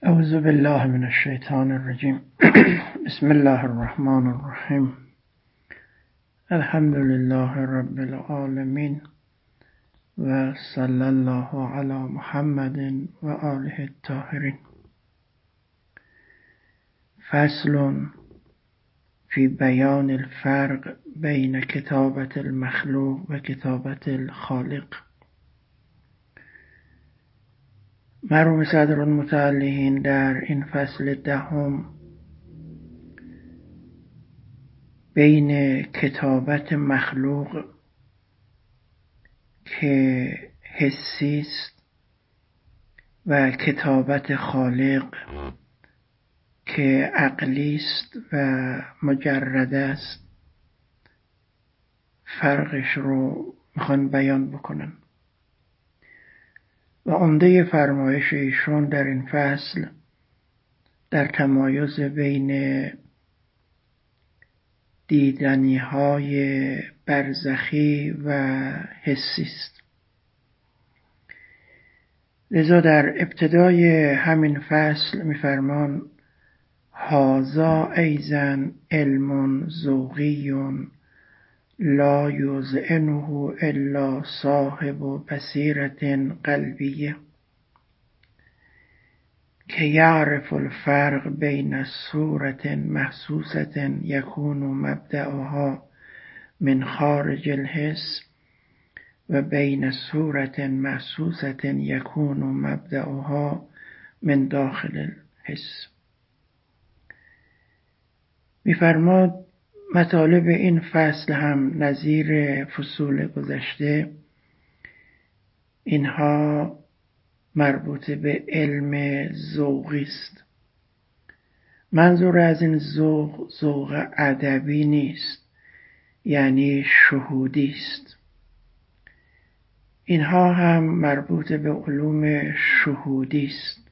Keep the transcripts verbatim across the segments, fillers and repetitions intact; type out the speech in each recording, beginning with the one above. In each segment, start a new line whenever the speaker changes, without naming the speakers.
اعوذ بالله من الشیطان الرجیم. بسم الله الرحمن الرحیم. الحمد لله رب العالمین و صلی الله علی محمد و آله الطاهرین. فصل فی بیان الفرق بین کتابت المخلوق و کتابت الخالق. مرحوم صدرالمتعلقین در این فصل دهم بین کتابت مخلوق که حسی است و کتابت خالق که عقلی است و مجرد است فرقش رو میخوان بیان بکنن. و عمده فرمایش ایشون در این فصل در تمایز بین دیدنی های برزخی و حسی است. لذا در ابتدای همین فصل میفرمان هذا ایضا علم ذوقی لا یذعنه الا صاحب بصیرة قلبیه که یعرف الفرق بین صورة محسوسة یکون مبدأها من خارج الحس و بین صورة محسوسة یکون مبدأها من داخل الحس. می‌فرماد مطالب این فصل هم نظیر فصول گذشته اینها مربوط به علم ذوقی است. منظور از این ذوق ذوق ادبی نیست، یعنی شهودی است. اینها هم مربوط به علوم شهودی است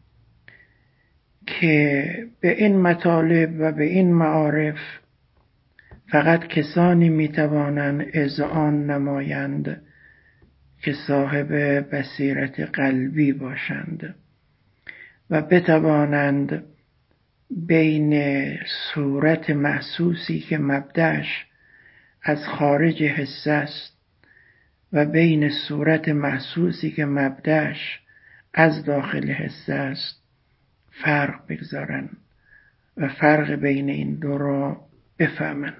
که به این مطالب و به این معارف فقط کسانی میتوانند اذعان نمایند که صاحب بصیرت قلبی باشند و بتوانند بین صورت محسوسی که مبدأش از خارج حس است و بین صورت محسوسی که مبدأش از داخل حس است فرق بگذارند و فرق بین این دو را بفهمند.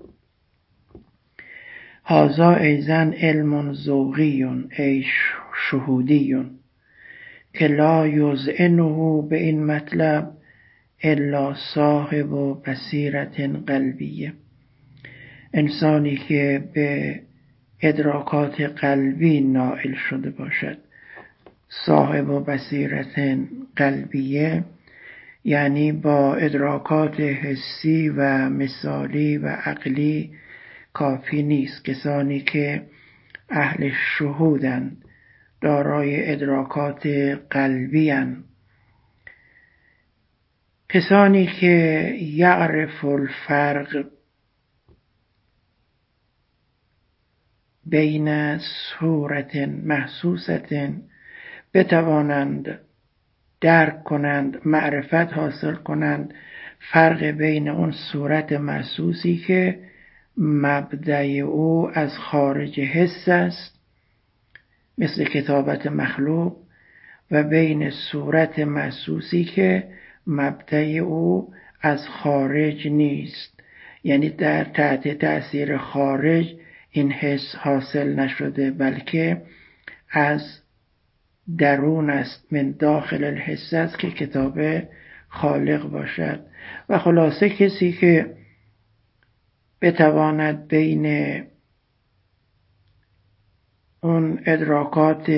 هذا ایضا علم ذوقی ای شهودی که لا یذعنه به این مطلب الا صاحب بصیرة قلبیه. انسانی که به ادراکات قلبی نائل شده باشد. صاحب بصیرة قلبیه یعنی با ادراکات حسی و مثالی و عقلی کافی نیست. کسانی که اهل شهودند، دارای ادراکات قلبی اند، کسانی که یعرف الفرق بین صورت محسوسة بتوانند درک کنند، معرفت حاصل کنند فرق بین اون صورت محسوسی که مبدأ او از خارج حس است مثل کتابت مخلوق و بین صورت محسوسی که مبدأ او از خارج نیست، یعنی در تحت تأثیر خارج این حس حاصل نشده بلکه از درون است، من داخل الحس است که کتاب خالق باشد. و خلاصه کسی که بتواند بین اون ادراکات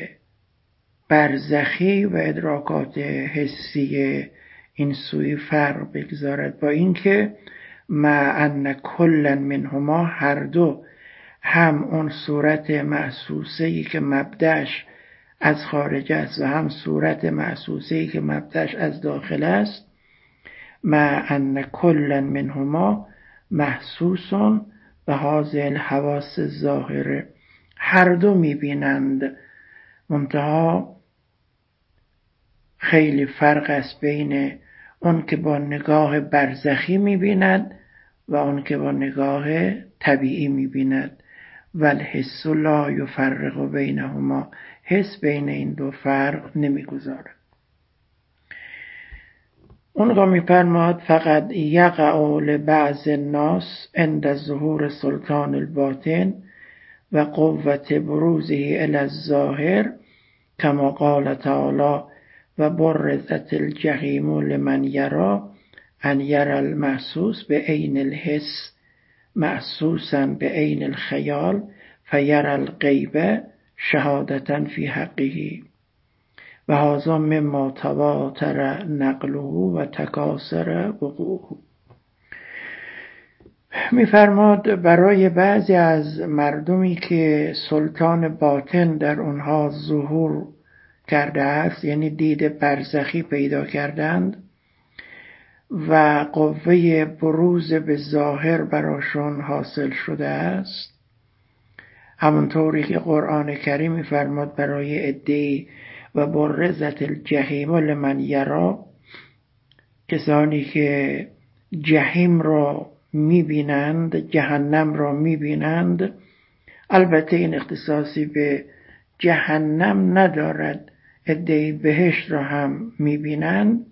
برزخی و ادراکات حسی این سوی فرق بگذارد، با اینکه مع ان کلا منهما هر دو، هم اون صورت محسوسه‌ای که مبدأش از خارج است و هم صورت محسوسه‌ای که مبدأش از داخل است، مع ان کلا منهما محسوسون به هذه الحواس الظاهره، هر دو میبینند، منتها خیلی فرق است بین اون که با نگاه برزخی می‌بیند و اون که با نگاه طبیعی می‌بیند. والحس لا یفرق بینهما، حس بین این دو فرق نمی‌گذارد. اونگاه می‌فرماد فقط یقع لبعض الناس عند ظهور سلطان الباطن و قوت بروزه الی الظاهر کما قال تعالی و برزت الجحیم لمن یری ان یری المحسوس به عین الحس محسوسا به عین الخیال فیری الغیب شهادتا فی حقه و هذا مما تواتر نقله و تکاثر وقوعه. می‌فرماد برای بعضی از مردمی که سلطان باطن در اونها ظهور کرده است، یعنی دید برزخی پیدا کردند و قوه بروز به ظاهر براشون حاصل شده است، همونطوری که قرآن کریم می‌فرماد برای عده‌ای و برزت الجحیم لمن یری، کسانی که جحیم را می‌بینند، جهنم را می‌بینند. البته این اختصاصی به جهنم ندارد، عده‌ای بهشت را هم می‌بینند.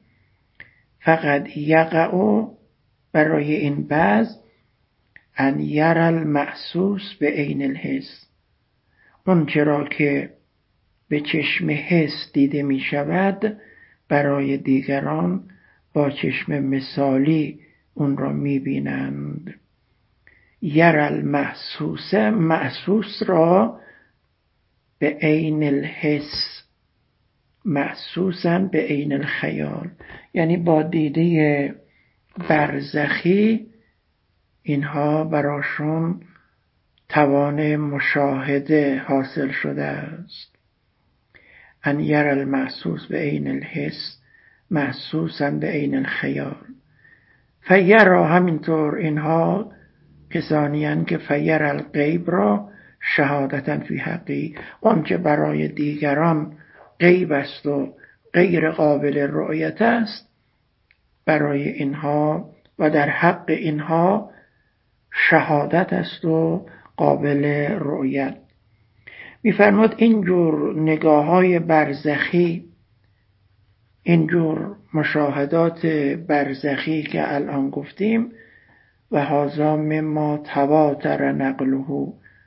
فقط یقع برای این بعض ان یری المحسوس به عین الحس، اون چرا که به چشم حس دیده می شود برای دیگران با چشم مثالی اون را می بینند. یری المحسوس، محسوس را به عین الحس محسوساً به عین الخیال، یعنی با دیده برزخی اینها براشون توان مشاهده حاصل شده است. ان یری المحسوس به عین الحس محسوساً به عین الخیال. فیرا، همینطور اینها کسانی هستند که فیر الغیب را شهادتا فی حقی، اون که برای دیگران غیب است و غیر قابل رؤیت است، برای اینها و در حق اینها شهادت است و قابل رؤیت. می‌فرماد اینجور نگاه‌های برزخی، اینجور مشاهدات برزخی که الان گفتیم و هذا مما تواتر نقله،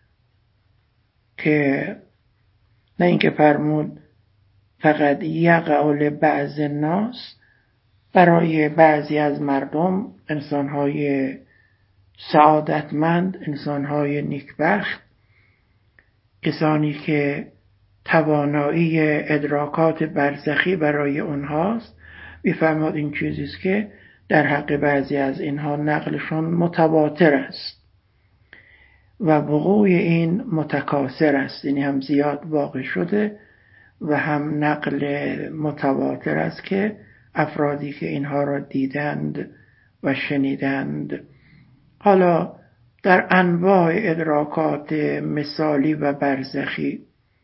که نه اینکه فرمود فقط یقع لبعض الناس، برای بعضی از مردم، انسان‌های سعادتمند، انسان‌های نیکبخت، کسانی که توانایی ادراکات برزخی برای اونهاست، می‌فرماد این چیزیست که در حق بعضی از اینها نقلشون متواتر است و وقوع این متکاثر است، یعنی هم زیاد واقع شده و هم نقل متواتر است که افرادی که اینها را دیدند و شنیدند. حالا در انواع ادراکات مثالی و برزخی،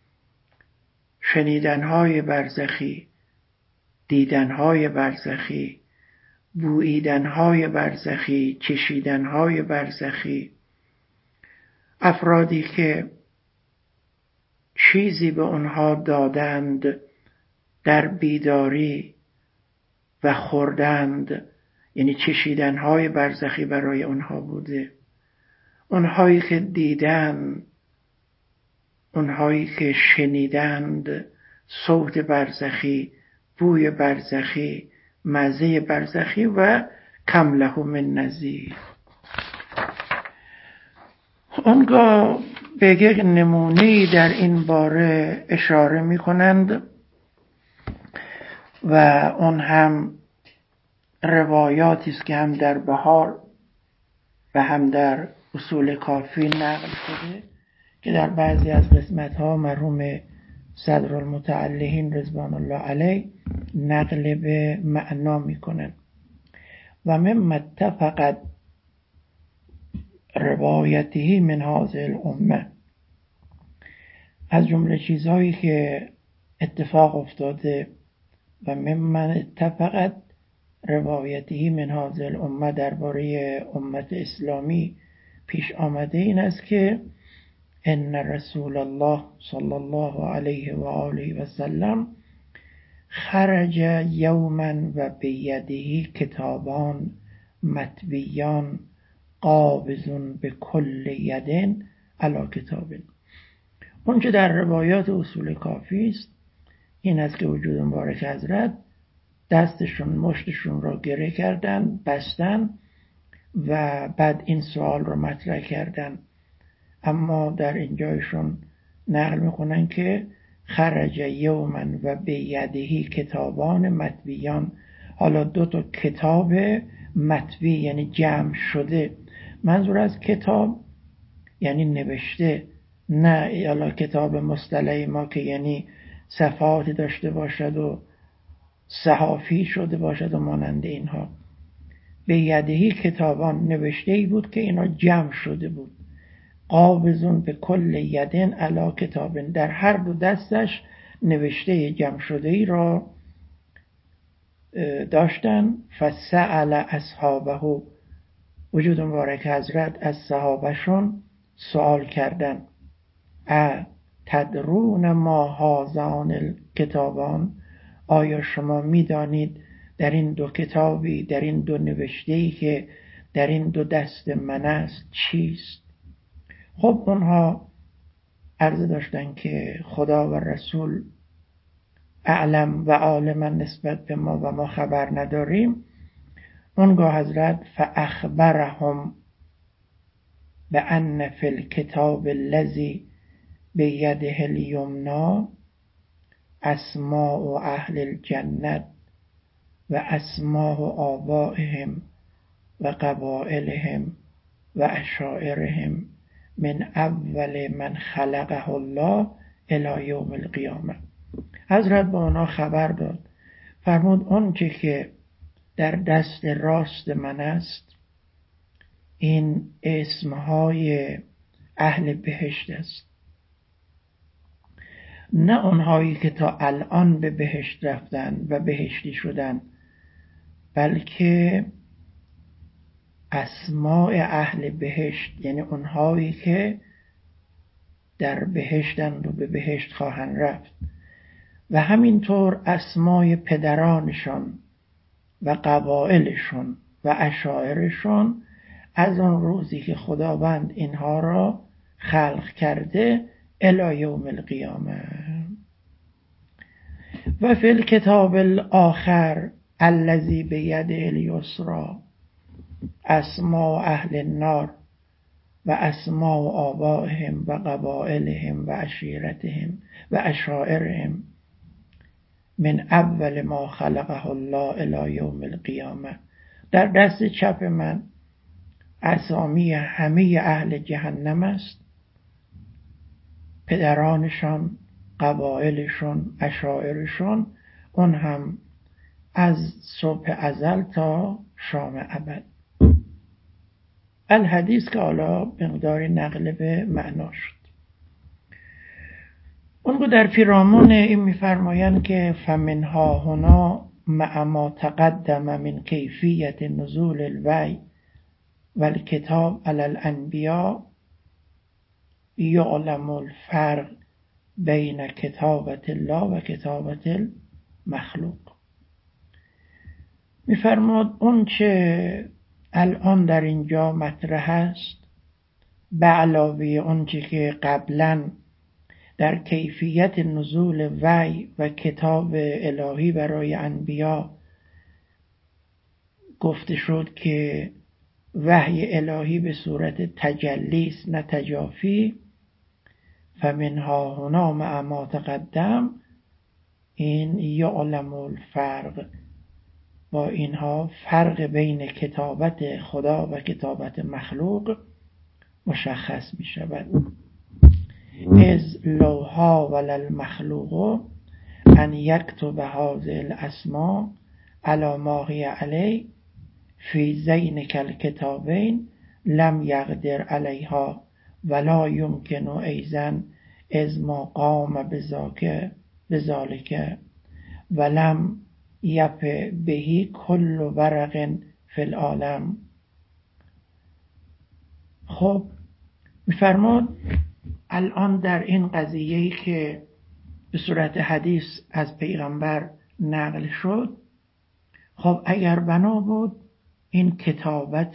شنیدنهای برزخی، دیدنهای برزخی، بوییدنهای برزخی، چشیدنهای برزخی، افرادی که چیزی به اونها دادند در بیداری و خوردند، یعنی چشیدنهای برزخی برای اونها بوده. اونهایی که دیدند، اونهایی که شنیدند صوت برزخی، بوی برزخی، مزه برزخی و کم له من نظیر. اونگاه به یک نمونه‌ای در این باره اشاره می کنند و اون هم روایاتی است که هم در بهار و هم در اصول کافی نقل شده که در بعضی از قسمت‌ها مرحوم صدرالمتعلقین رضوان الله علیه نقل به معنا می‌کنند. و مما اتفقت روایته من هذه الامه، از جمله چیزهایی که اتفاق افتاده و ممن اتفقت روایتی من هذه الامه درباره امت اسلامی پیش آمده این است که ان رسول الله صلی الله علیه و آله و سلم خرج یوما و بیده کتابان مطویان قابض به کل یدن علی کتاب. اون که در روایات اصول کافی است این است که وجود مبارک حضرت دستشون مشتشون را گره کردن، بستن و بعد این سوال رو مطرح کردن. اما در اینجایشون نقل میکنن که خرج یوما و بیده کتابان مطویان. حالا دو تا کتاب مطوی یعنی جمع شده. منظور از کتاب یعنی نوشته، نه حالا کتاب مصطلح ما که یعنی صفحاتی داشته باشد و صحافی شده باشد و مانند اینها. بیدهی کتابان نوشته ای بود که اینا جمع شده بود. قابضون به کل یدن علی کتابن، در هر دو دستش نوشته جمع شده ای را داشتن. فسأل اصحابه، وجود مبارک حضرت از صحابشون سوال کردن. ا تدرون ما هذان الکتابان، آیا شما میدانید در این دو کتابی، در این دو نوشته‌ای که در این دو دست من است چیست؟ خب اونها عرض داشتن که خدا و رسول اعلم و عالما نسبت به ما و ما خبر نداریم. اونگاه حضرت فاخبرهم بأن فی الکتاب الذی بیده الیمنا اسماء اهل الجنة و اسماء آبائهم و قبائلهم و عشائرهم من اول من خلقه الله الی یوم القیامه. حضرت با اونا خبر داد، فرمود اون چه که در دست راست من است این اسمهای اهل بهشت است، نه اونهایی که تا الان به بهشت رفتن و بهشتی شدن، بلکه اسماء اهل بهشت، یعنی اونهایی که در بهشتند و به بهشت خواهند رفت. و همینطور اسمای پدرانشان و قبائلشون و عشائرشون از آن روزی که خداوند اینها را خلق کرده الی یوم القیامه. و فی الکتاب الاخر الذی بیده الیسری اسماء اهل النار و اسماء آبائهم و قبائلهم و عشیرتهم و عشائرهم من اول ما خلقه الله الی یوم القیامه. در دست چپ من اسامی همه اهل جهنم است، پدرانشان، قبائلشون، عشائرشون، اون هم از صبح ازل تا شام ابد. الحدیث که حالا مقداری نقل به معنا شد. اونگو در پیرامون این میفرمایند که فمنها هنا مع ما تقدم من کیفیت نزول الوحی و الکتاب علی الانبیاء یعلم الفرق بین کتابت الله و کتابت المخلوق. میفرماد اون چه الان در اینجا مطرح است به علاوه اون چه که قبلا در کیفیت نزول وحی و کتاب الهی برای انبیا گفته شد که وحی الهی به صورت تجلیس نه تجافی. فمنها هنا مع ما تقدم، این یعلم الفرق، با اینها فرق بین کتابت خدا و کتابت مخلوق مشخص می شود. از لوها ولا المخلوق ان یکتب هذه الاسماء علی ما هی علی فی ذینک الکتابین لم یقدر علیها ولا یمکن ایضا از ما قام بذاک بذالک ولم یف بهی کل ورق فی العالم. خب میفرماد الان در این قضیه‌ای که به صورت حدیث از پیغمبر نقل شد، خب اگر بنا بود این کتابت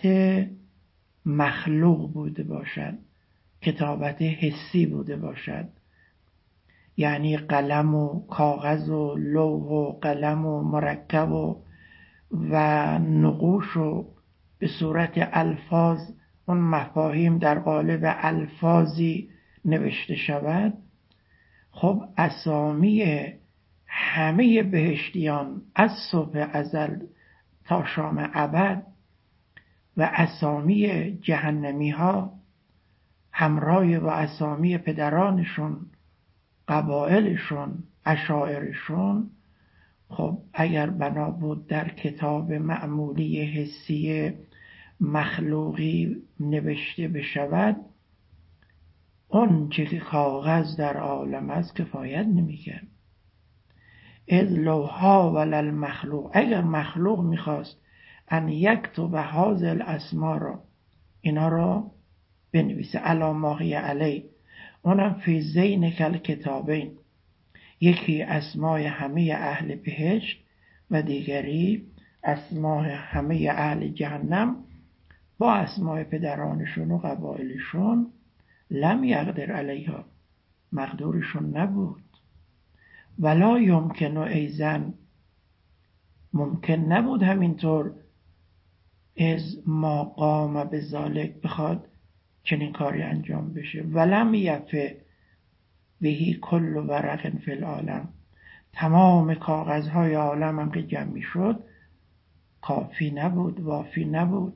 مخلوق بوده باشد، کتابت حسی بوده باشد، یعنی قلم و کاغذ و لوح و قلم و مرکب و و نقوش و به صورت الفاظ اون مفاهیم در قالب الفاظی نوشته شود، خب اسامی همه بهشتیان از صبح ازل تا شام ابد و اسامی جهنمی ها همراه و اسامی پدرانشون، قبائلشون، عشائرشون، خب اگر بنا بود در کتاب معمولی حسی مخلوقی نوشته بشود، اون چه که کاغذ در عالم است کفایت نمی‌کرد. اذ لوها ولل مخلوق، اگر مخلوق میخواست ان یکتب هذه الاسماء را، اینا را بنویسه علی ما هی علی، اونم فی زین کل کتابین، یکی اسمای همه اهل بهشت و دیگری اسمای همه اهل جهنم با اسمای پدرانشون و قبایلشون، لم یقدر علیها، مقدورشون نبود. ولا یمکن ایزن، ممکن نبود همینطور از ما قام بذالک، بخواد چنین کاری انجام بشه. ولم یفه بهی کل ورق فی العالم، تمام کاغذهای عالم هم که جمع می شد کافی نبود، وافی نبود.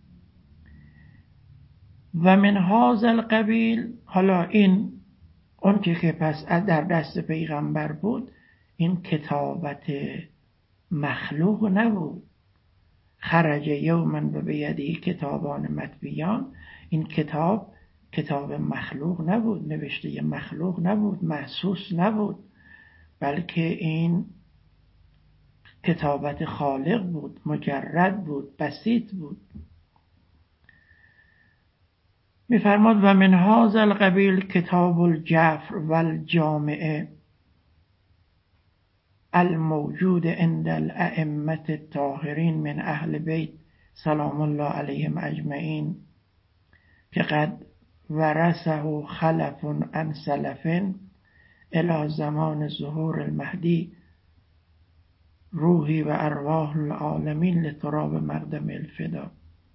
و من هذا القبیل، حالا این اون که پس در دست پیغمبر بود، این کتابت مخلوق نبود. خرج یوما و بیدی کتابان مطبیان، این کتاب کتاب مخلوق نبود، نوشته مخلوق نبود، محسوس نبود، بلکه این کتابت خالق بود، مجرد بود، بسیط بود. میفرماد و من هذا القبیل کتاب الجفر والجامعه الموجود عند الائمة الطاهرین من اهل بیت سلام الله علیهم اجمعین، که قد ورثه خلف عن سلف الى زمان ظهور المهدی روحی و ارواح العالمین لتراب مقدم الفدا.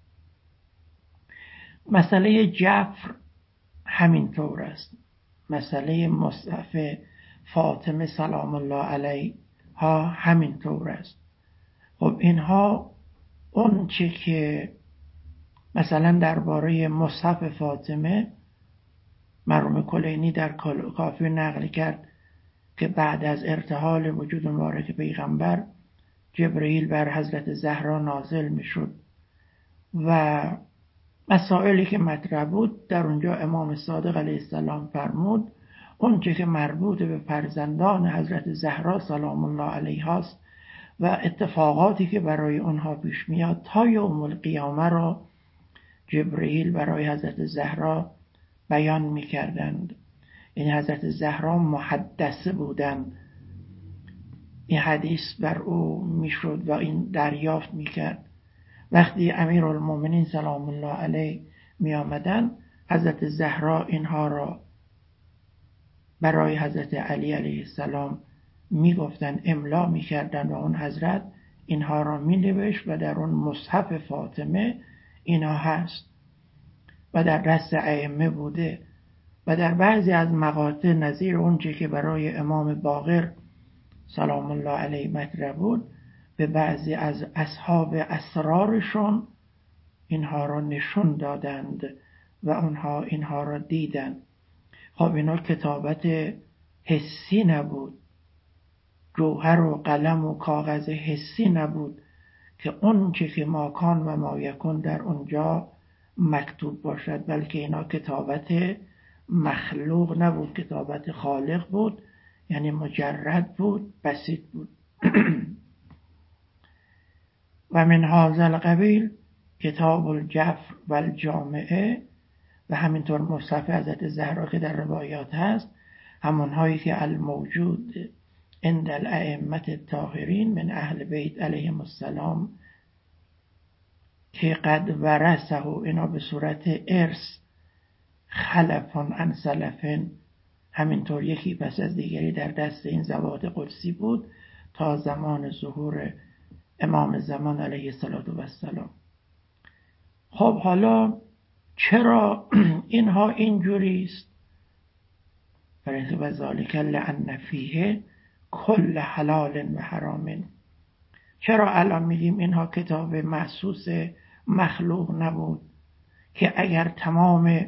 مسئله جفر همین طور است، مسئله مصحف فاطمه سلام الله علیها همین طور است. خب اینها اون چه که مثلا درباره مصحف فاطمه مرحوم کلینی در کافی نقل کرد که بعد از ارتحال وجود مبارک پیغمبر جبرئیل بر حضرت زهرا نازل میشد و مسائلی که مطرح بود در اونجا امام صادق علیه السلام فرمود اون چه که مربوط به فرزندان حضرت زهرا سلام الله علیها است و اتفاقاتی که برای اونها پیش میاد تا یوم القیامه را جبرئیل برای حضرت زهرا بیان میکردند. این حضرت زهرا محدثه بودند، این حدیث بر او میشد و این دریافت میکرد. وقتی امیرالمومنین سلام الله علیه می آمدن، حضرت زهرا اینها را برای حضرت علی علیه السلام می گفتن، املا می کردن و اون حضرت اینها را می نوشت و در اون مصحف فاطمه اینا هست و در دست ائمه بوده و در بعضی از مقاطع نظیر اونچه که برای امام باقر سلام الله علیه مطرح بود به بعضی از اصحاب اسرارشون اینها را نشون دادند و اونها اینها را دیدند. خب اینا کتابت حسی نبود، جوهر و قلم و کاغذ حسی نبود که اون چه که ماکان و مایکون در اونجا مکتوب باشد، بلکه اینا کتابت مخلوق نبود، کتابت خالق بود، یعنی مجرد بود، بسیط بود. و من هذا القبیل کتاب الجفر و الجامعه و همینطور مصحف حضرت زهرا که در روایات هست، همونهایی که الموجود عند الائمه الطاهرین من اهل بیت علیهم السلام که قد ورثه، اینا به صورت ارث، خلفان عن سلفن، همینطور یکی پس از دیگری در دست این ذوات قدسی بود تا زمان ظهور امام زمان علیه السلام. خب حالا چرا اینها اینجوری است؟ برای اینکه و ذالک لأن فیه کل حلال و حرام. چرا الان میگیم اینها کتاب محسوس مخلوق نبود که اگر تمام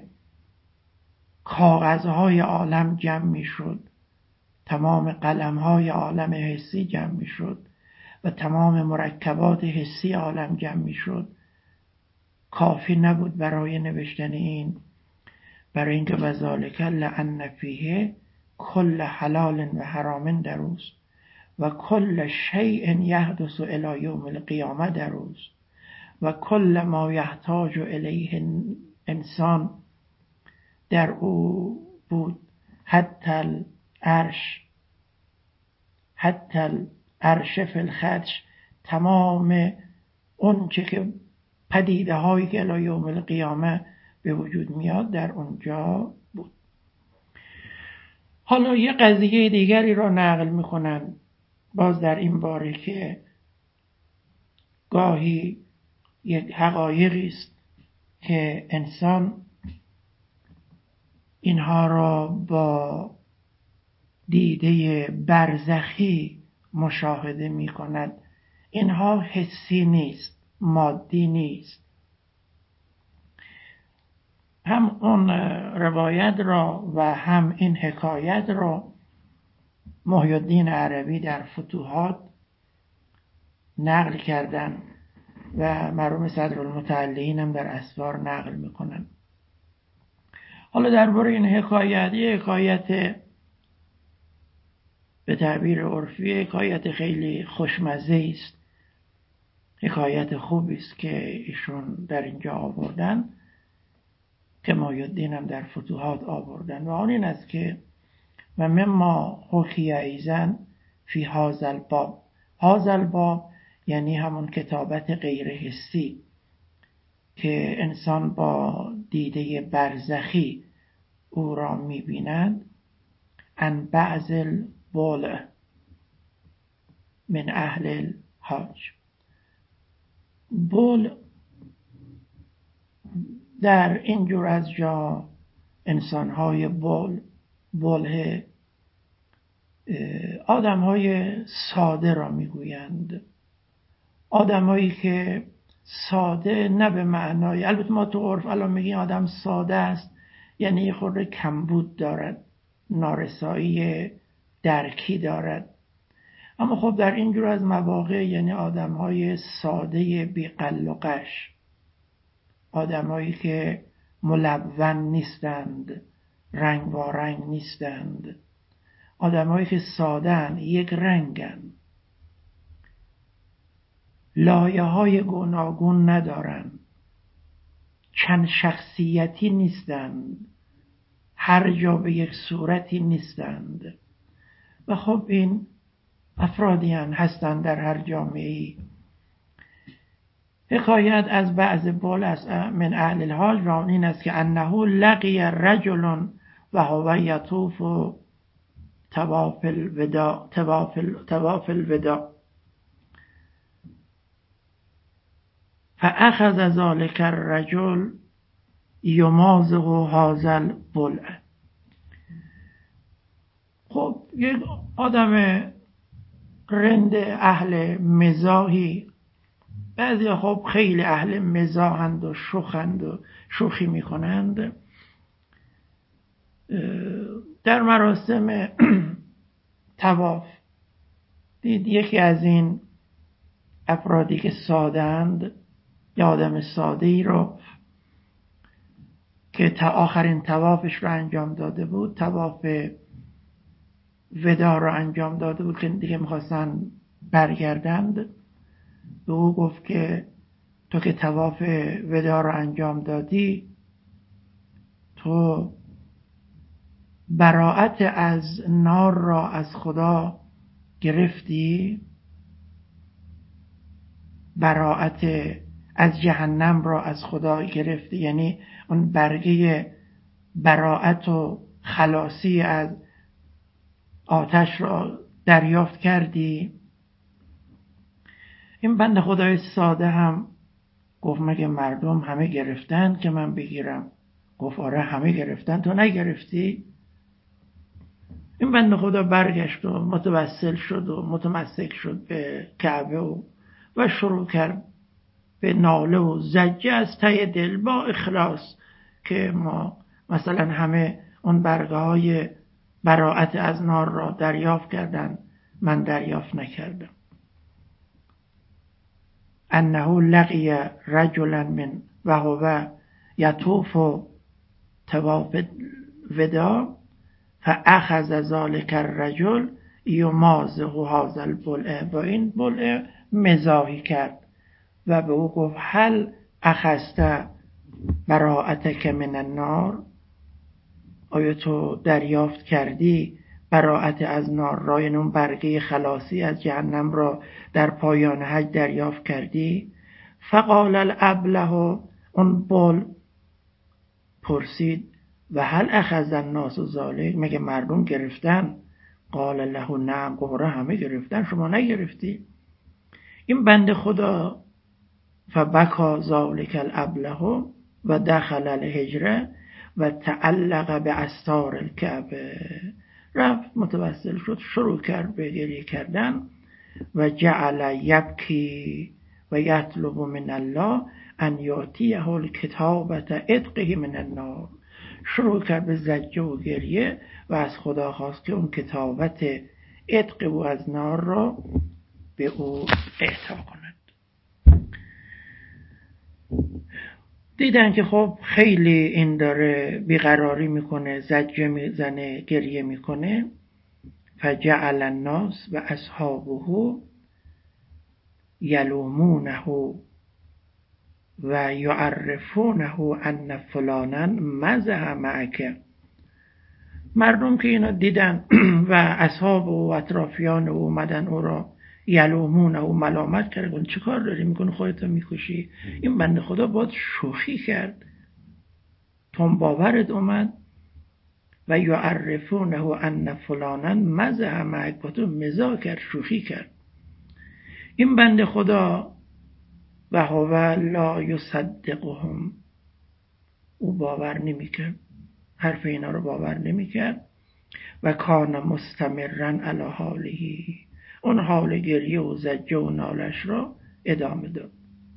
کاغذهای عالم جمع میشد، تمام قلمهای عالم حسی جمع میشد و تمام مرکبات حسی عالم جمع میشد، کافی نبود برای نوشتن این؟ برای اینکه و ذالک لأن فیه کل حلال و حرام دروست و کل شیء یحدث الی یوم القیامه دروست و کل ما یحتاج الیه انسان در او بود، حتی العرش حتی العرش فی الخدش، تمام اون چه که پدیده هایی که الی یوم القیامه به وجود میاد در اونجا بود. حالا یه قضیه دیگری را نقل میکنن باز در این باره که گاهی یک حقایقی است که انسان اینها را با دیده برزخی مشاهده می کند. اینها حسی نیست، مادی نیست. هم اون روایت را و هم این حکایت را محی الدین عربی در فتوحات نقل کردن و مرحوم صدرالمتعلین هم در اسفار نقل میکنن. حالا درباره این حکایت، یه حکایت به تعبیر عرفی حکایت خیلی خوشمزه است، حکایت خوبی است که ایشون در اینجا آوردن که محی الدین هم در فتوحات آوردن و آن این است که و مما حکی ایزن فی هذا الباب. هذا الباب یعنی همون کتابت غیر حسی که انسان با دیده برزخی او را می‌بیند. ان بعض البول من اهل الحاج. بول در اینجور از جا انسان‌های بول بوله آدم‌های ساده را میگویند، آدم‌هایی که ساده نه به معنای، البته ما تو عرف الان میگیم آدم ساده است یعنی یه خورده کمبود دارد، نارسایی درکی دارد، اما خب در اینجور از مواقع یعنی آدم‌های ساده بی قل و قش، آدم‌هایی که ملون نیستند، رنگ و رنگ نیستند، آدم‌هایی که ساده‌اند، یک رنگند، لایه‌های گوناگون ندارند، چند شخصیتی نیستند، هر جا به یک صورتی نیستند و خب این افرادی هستند در هر جامعه‌ای. حکایت از بعض بول از من اهل الحال را این است که انه لقی رجل و هو یطوف طواف الوداع طواف الوداع فاخذ ذلك الرجل یمازه هذا البلع. خب یک آدم رند اهل مزاحی، بعضی خب خیلی اهل مزاحند و شوخند و شوخی میکنند، در مراسم طواف دید یکی از این افرادی که ساده‌اند، یا آدم ساده ای رو که تا آخرین طوافش رو انجام داده بود، طواف وداع رو انجام داده بود که دیگه میخواستن برگردند، به او گفت که تو که طواف وداع را انجام دادی، تو براءت از نار را از خدا گرفتی، براءت از جهنم را از خدا گرفتی، یعنی اون برگه براءت و خلاصی از آتش را دریافت کردی؟ این بنده خدای ساده هم گفت مگه مردم همه گرفتن که من بگیرم؟ گفت آره همه گرفتن، تو نگرفتی؟ این بنده خدا برگشت و متوسل شد و متمسک شد به کعبه و, و شروع کرد به ناله و زجه از ته دل با اخلاص که ما مثلا همه اون برگه های براءت از نار را دریافت کردن، من دریافت نکردم. انه لقی رجلا من و هو یطوف طواف وداع فاخذ ذلك الرجل یمازح هذا البلع، و این بلع مزاحی کرد و به او گفت هل اخذت براءتک من النار، آیا تو دریافت کردی براءت از نار را، یعنی اون برگه خلاصی از جهنم را در پایان حج دریافت کردی؟ فقال الابله، اون بل پرسید و هل اخذ الناس ذلک، مگه مردم گرفتن؟ قال له نعم، گفت همه گرفتن، شما نگرفتی؟ این بنده خدا فبکا ذلک الابله و دخل الحجره و تعلق به استار الکعبه، رفت متوسل شد شروع کرد به گریه کردن و جعل یبکی و یطلب من الله ان یاتیه الکتابة عتقه من النار، شروع کرد به زجه و گریه و از خدا خواست که اون کتابت عتق او از نار را به او اعطا کند. دیدن که خب خیلی این داره بیقراری میکنه، زجه میزنه، گریه میکنه. فجعل الناس و اصحابه یلومونه و یعرفونه ان فلانا مزح معک، مردم که اینا دیدن و اصحاب و اطرافیان او اومدن او را یلومونه و ملامت کردن، چه کار داری میکنی، خودتو میکشی، این بنده خدا باید شوخی کرد، تون باورت اومد. و یعرفونه ان فلانا مزح معک، با تو مزاح کرد، شوخی کرد. این بنده خدا و هو لا یصدقهم، او باور نمیکرد، حرف اینا رو باور نمیکرد. و کان مستمرا علی حاله، اون حال گریه و زجه و نالش را ادامه داد.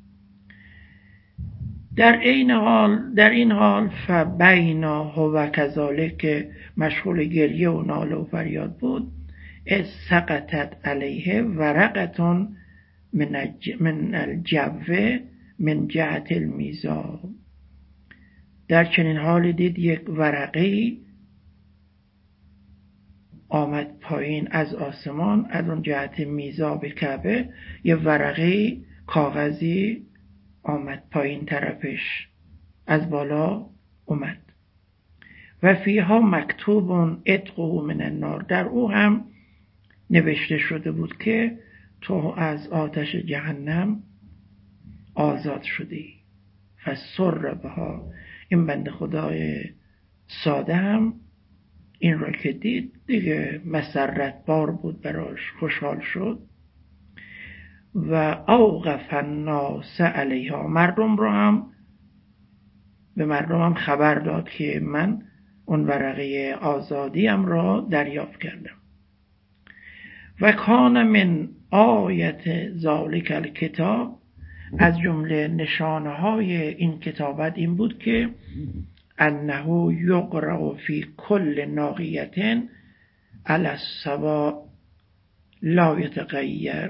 در این حال در این حال فبینا هو کذالک، که مشغول گریه و ناله و فریاد بود، از سقطت علیه ورقتون من من الجو من جهت المیزاب، در چنین حالی دید یک ورقی آمد پایین از آسمان، از اون جهت میزاب کعبه یه ورقی کاغذی آمد پایین طرفش، از بالا اومد. و فیها مکتوب عتقه من النار، در او هم نوشته شده بود که تو از آتش جهنم آزاد شدی. فسر بها، این بنده خدای ساده هم این را که دید دیگه مسرت بار بود براش، خوشحال شد. و اوقف الناس علیها، مردم رو هم به مردم هم خبر داد که من اون ورقه آزادیم را دریافت کردم. و کان من آیت ذالک الکتاب، از جمله نشانه های این کتابت این بود که انه یقرأ فی کل ناحیة علی السواء لا یتغیر.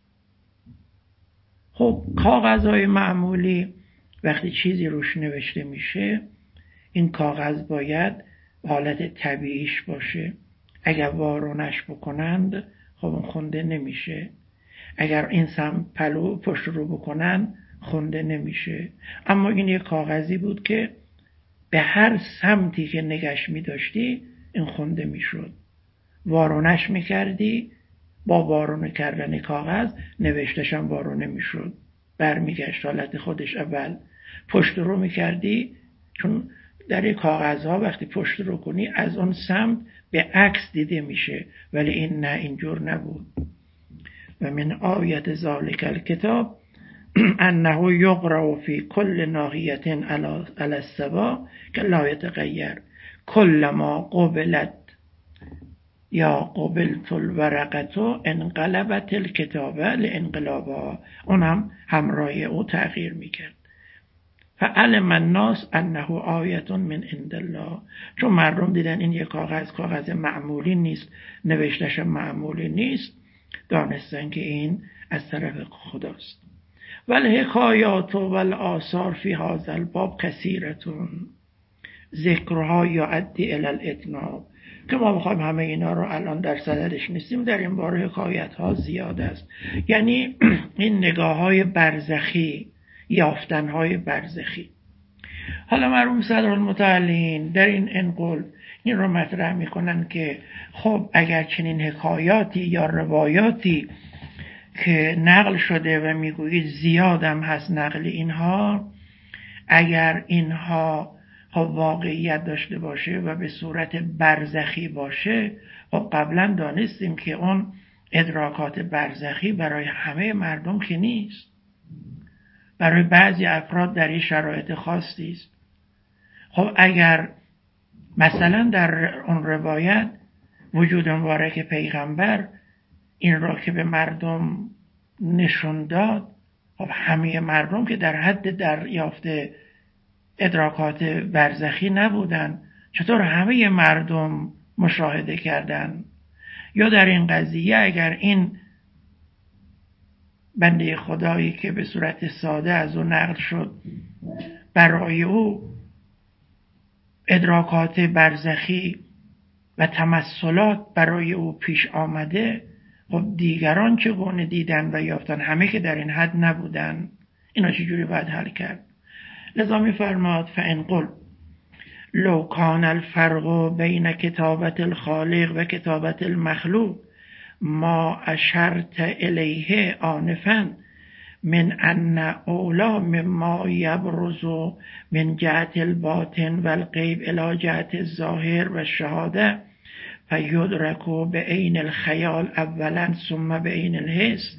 خب کاغذهای معمولی وقتی چیزی روش نوشته میشه، این کاغذ باید حالت طبیعیش باشه، اگر وارونش بکنند خب اون خونده نمیشه. اگر این سمت پلو پشت رو بکنن خونده نمیشه. اما این یک کاغذی بود که به هر سمتی که نگش می داشتی این خونده میشد. وارونش میکردی، با وارونه کردن کاغذ نوشتشم وارونه میشد، برمیگشت حالت خودش اول. پشت رو میکردی، چون در کاغذها وقتی پشت رو کنی از اون سمت به عکس دیده میشه، ولی این نه، اینجور نبود. و من آیت ذالک الکتاب انه یقرأ فی کل ناحیة علی السوا که لا یتغیر کل ما قبلت یا قبلت الورقه انقلبت الکتابه لانقلابها، اونم همراه او تغییر میکرد. فعلم الناس انه آیه من عند الله، چون مردم دیدن این یک کاغذ کاغذ معمولی نیست، نوشتش معمولی نیست، دانستن که این از طرف خداست. والحکایات والآثار فی هذا الباب کثیرتون ذکرها یؤدی الی الاتناب، که ما بخوایم همه اینا رو الان در صددش نیستیم. در این باره حکایت ها زیاد است، یعنی این نگاه های برزخی، یافتن های برزخی. حالا مرحوم صدرالمتعلین در این انقل این رو مطرح میکنن که خب اگر چنین حکایاتی یا روایاتی که نقل شده و میگویید زیادم هست نقل اینها، اگر اینها واقعیت داشته باشه و به صورت برزخی باشه، خب قبلا دانستیم که اون ادراکات برزخی برای همه مردم که نیست، برای بعضی افراد در این شرایط خاصی است. خب اگر مثلا در اون روایت وجود مبارک پیغمبر این را که به مردم نشون داد، خب همه مردم که در حد دریافت ادراکات برزخی نبودن، چطور همه مردم مشاهده کردن؟ یا در این قضیه اگر این بنده خدایی که به صورت ساده از او نقل شد برای او ادراکات برزخی و تمثلات برای او پیش آمده، خب دیگران چگونه دیدن و یافتن؟ همه که در این حد نبودن. اینا چجوری باید حل کرد؟ لذا می فرماد فان قل لو کان الفرق بین کتابت الخالق و کتابت المخلوق ما اشرت الیه آنفا من ان اولا مما یبرز من جهت الباطن و الغیب الى جهت الظاهر و الشهاده فیدرک بعین الخیال اولا ثم بعین الحس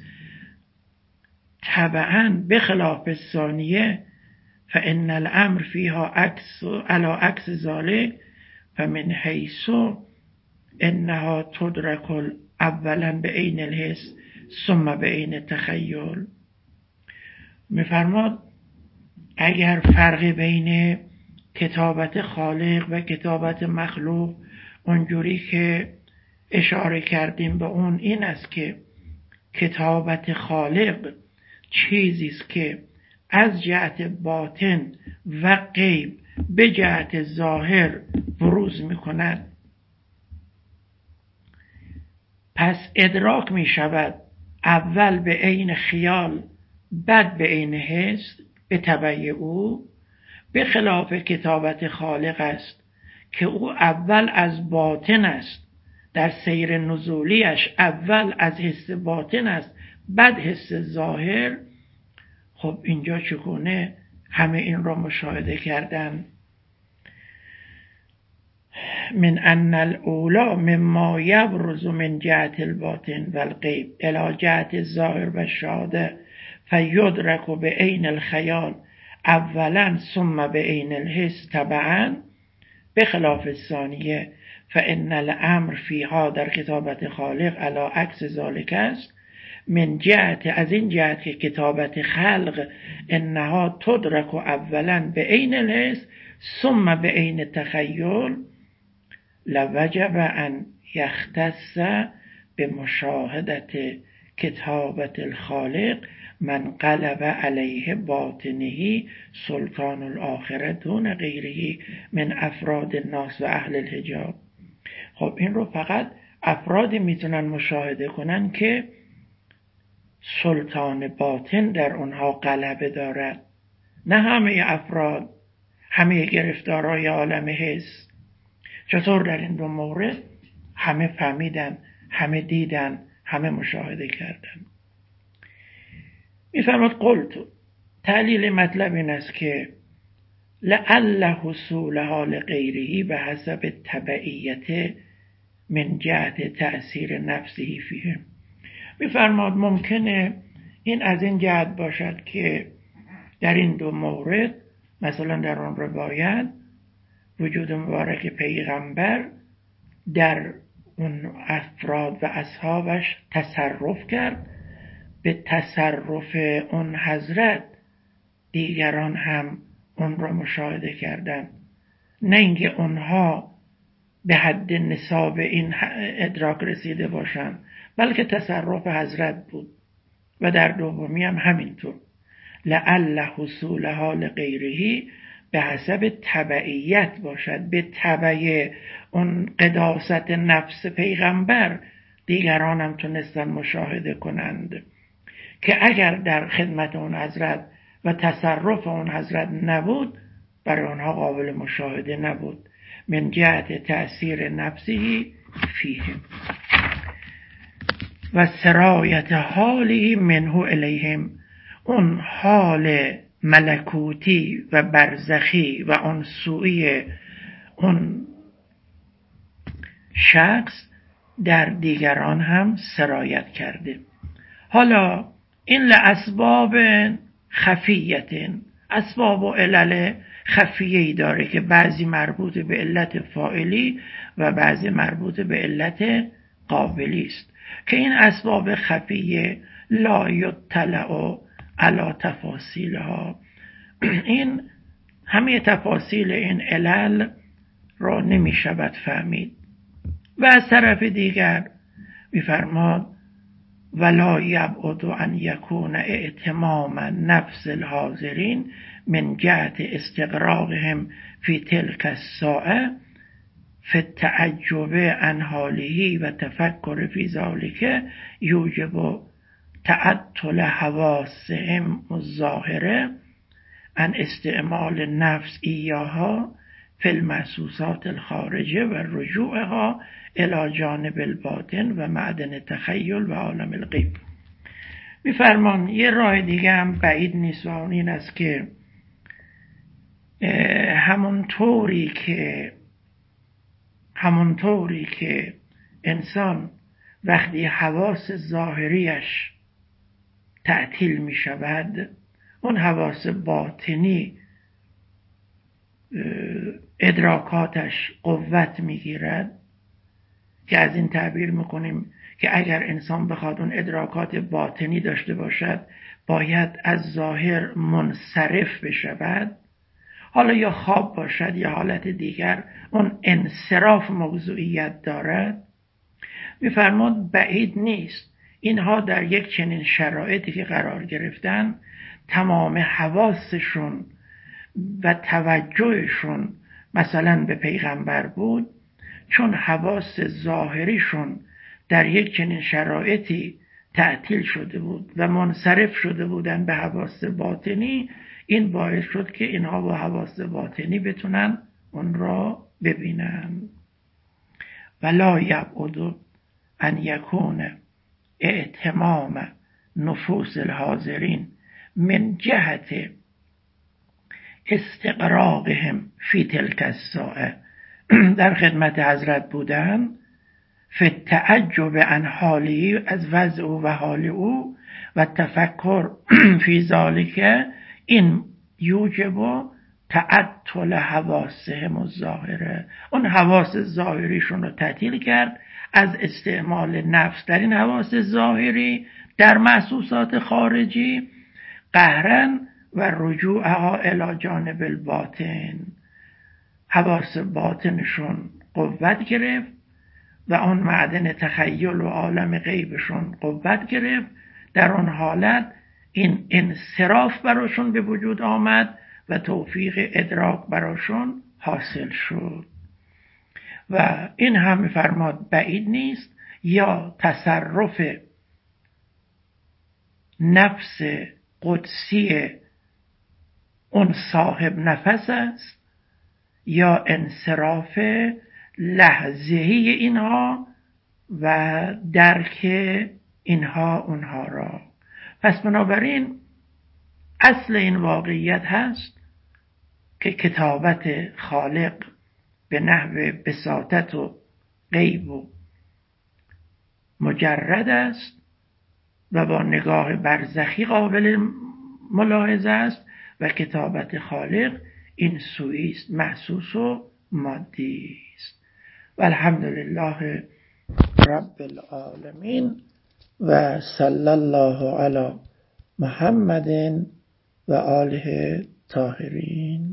تبعا بخلاف الثانیه فان الامر فيها عكس على عكس ذلك فمن حيث انها تدرك اولا بعین الحس ثم بعین التخیل. میفرماد اگر فرق بین کتابت خالق و کتابت مخلوق اونجوری که اشاره کردیم به اون این است که کتابت خالق چیزی است که از جهت باطن و غیب به جهت ظاهر بروز میکند، پس ادراک می شود اول به عین خیال بعد به عین حس به تبع او، به خلاف کتابت خالق است که او اول از باطن است، در سیر نزولیش اول از حس باطن است بعد حس ظاهر. خب اینجا چگونه همه این را مشاهده کردن؟ من ان الاولا مما یبرز من جهت الباطن و الغیب الى جهت الظاهر و الشهاده فیدرک بعین الخیال اولا ثم بعین الحس تبعا بخلاف الثانیه فان الامر فیها در کتابت خالق علی عکس ذالک است. من جهت از این جهت که کتابت خلق انها تدرک اولا بعین الحس ثم بعین التخیل لوجب ان یختص بمشاهدت کتابت الخالق من قلب علیه باطنه سلطان الاخره دون غیره من افراد الناس و اهل الحجاب. خب این رو فقط افرادی میتونن مشاهده کنن که سلطان باطن در اونها غلبه دارد. نه همه افراد، همه گرفتارای عالم حس. چطور در این دو مورد همه فهمیدن، همه دیدن، همه مشاهده کردن. میفرماد قلت، تعلیل مطلب این است که لعل حصولها لغیره به حسب تبعیت من جهت تأثیر نفسه فیه. میفرماد ممکنه این از این جهت باشد که در این دو مورد، مثلا در آن روایت، وجود مبارک پیغمبر در اون افراد و اصحابش تصرف کرد، به تصرف اون حضرت دیگران هم اون را مشاهده کردن. نه اینکه اونها به حد نصاب این ادراک رسیده باشند، بلکه تصرف حضرت بود. و در دومی هم همینطور، لعل حصولها لغیره به حسب تبعیت باشد، به تبع اون قداست نفس پیغمبر دیگران هم تونستن مشاهده کنند، که اگر در خدمت اون حضرت و تصرف اون حضرت نبود برای آنها قابل مشاهده نبود. من جهت تأثیر نفسی فیهم و سرایت حالی منه الیهم، اون حال ملکوتی و برزخی و اون سوی اون شخص در دیگران هم سرایت کرده. حالا این لاسباب خفیت، اسباب و علل خفیه‌ای داره که بعضی مربوط به علت فاعلی و بعضی مربوط به علت قابلی است، که این اسباب خفیه لا یطلع علی تفاصیلها، این همه تفاصیل این علل را نمی شود فهمید. و از طرف دیگر می‌فرماد ولا یبعد ان یکون اعتمام نفس الحاضرین من جهت استغراقهم فی تلک الساعه فی التعجب عن حاله و تفکر فی ذلک یوجب تعطل حواسهم الظاهره عن استعمال نفس ایاها فی المحسوسات الخارجه و رجوعها الی جانب الباطن و معدن تخیل و عالم الغیب. میفرمان یه راه دیگه هم بعید نیست و اون این است که همون طوری که همون طوری که انسان وقتی حواس ظاهریش تعطیل می شود، اون حواس باطنی ادراکاتش قوت می گیرد، که از این تعبیر میکنیم که اگر انسان بخواد اون ادراکات باطنی داشته باشد باید از ظاهر منصرف بشود. حالا یا خواب باشد یا حالت دیگر، اون انصراف موضوعیت دارد. میفرماد بعید نیست اینها در یک چنین شرایطی که قرار گرفتن تمام حواسشون و توجهشون مثلا به پیغمبر بود، چون حواس ظاهریشون در یک چنین شرایطی تعطیل شده بود و منصرف شده بودن به حواس باطنی، این باعث شد که اینها با حواس باطنی بتونن اون را ببینن. ولا یبعد ان یکون اعتمام نفوس الحاضرین من جهت استقراقهم فی تلک الساعه، در خدمت حضرت بودن، فی التعجب عن حالی، از وضع او و حال او، و تفکر فی ذالک، این یوجب تعطل حواسهم الظاهره، اون حواس ظاهریشون رو تعطیل کرد از استعمال نفس در این حواس ظاهری در محسوسات خارجی قهرن و رجوعها الی جانب الباطن، حواس باطنشون قوت گرفت و آن معدن تخیل و عالم غیبشون قوت گرفت. در آن حالت این انصراف براشون به وجود آمد و توفیق ادراک براشون حاصل شد. و این هم فرماد بعید نیست یا تصرف نفس قدسی اون صاحب نفس است یا انصراف لحظه‌ای اینها و درک اینها اونها را. پس بنابراین اصل این واقعیت هست که کتابت خالق به نحو بساطت و غیب و مجرد است و با نگاه برزخی قابل ملاحظه است و کتابت خالق این سویی است، محسوس و مادی است. و الحمدلله رب العالمین و صلی الله علی محمد و آله طاهرین.